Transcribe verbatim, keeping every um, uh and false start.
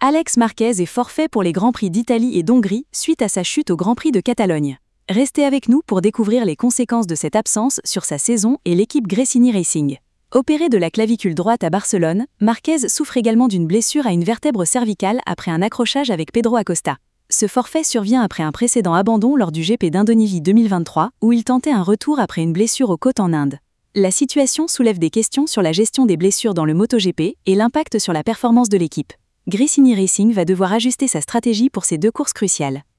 Alex Marquez est forfait pour les Grands Prix d'Italie et d'Hongrie suite à sa chute au Grand Prix de Catalogne. Restez avec nous pour découvrir les conséquences de cette absence sur sa saison et l'équipe Gresini Racing. Opéré de la clavicule droite à Barcelone, Marquez souffre également d'une blessure à une vertèbre cervicale après un accrochage avec Pedro Acosta. Ce forfait survient après un précédent abandon lors du G P d'Indonésie deux mille vingt-trois, où il tentait un retour après une blessure aux côtes en Inde. La situation soulève des questions sur la gestion des blessures dans le MotoGP et l'impact sur la performance de l'équipe. Gresini Racing va devoir ajuster sa stratégie pour ces deux courses cruciales.